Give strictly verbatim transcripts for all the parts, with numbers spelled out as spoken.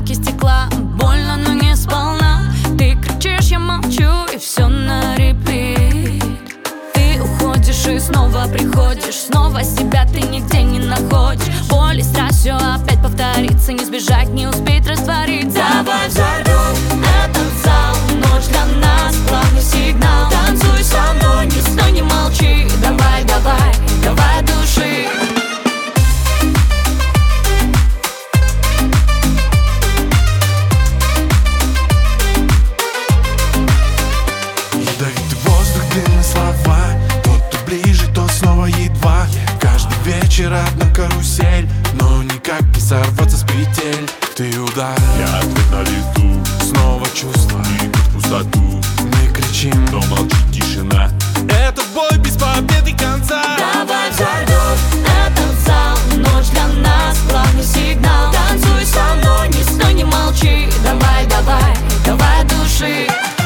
бутылки стекла. Больно, но не сполна. Ты кричишь, я молчу, и все на репит. Ты уходишь и снова приходишь. Снова себя ты нигде не находишь. Боль и страсть, все опять повторится. Не сбежать, не успеть раствориться. Давай взорвем этот зал. Ночь для нас, главный сигнал. Танцуй со мной, не стой, не молчи. Давай, давай, давай души. Ядовитый воздух, длинные слова. Тот, кто ближе, тот снова едва. Каждый вечер одна карусель, но никак не сорваться с петель. Ты удар, я ответ на лету. снова чувства, Идут в пустоту, мы кричим, но молчит тишина. это бой без победы конца. Давай взорвем этот зал. Ночь для нас, главный сигнал. Танцуй со мной, не стой, не молчи. Давай, давай, давай души.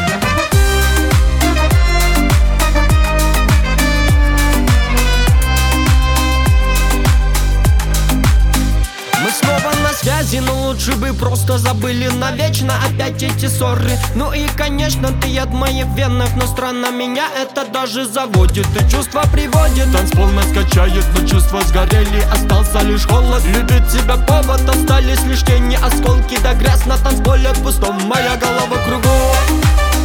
Мы снова на связи, но лучше бы просто забыли навечно опять эти ссоры. Ну и конечно ты яд в моих венах, но странно меня это даже заводит. И чувства приводит, танцпол нас качает, но чувства сгорели, остался лишь холод. Любит тебя повод, остались лишь тени, осколки да грязь на танцполе пустом. Моя голова кругом.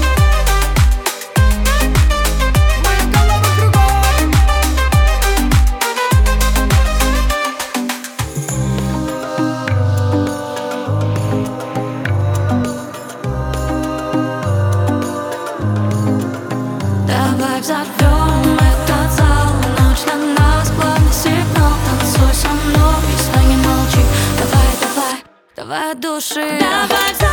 Давай взорвем этот зал. Ночь для нас, главный сигнал. Танцуй со мной, стой, не молчи. Давай, давай, давай души. Давай взорвем.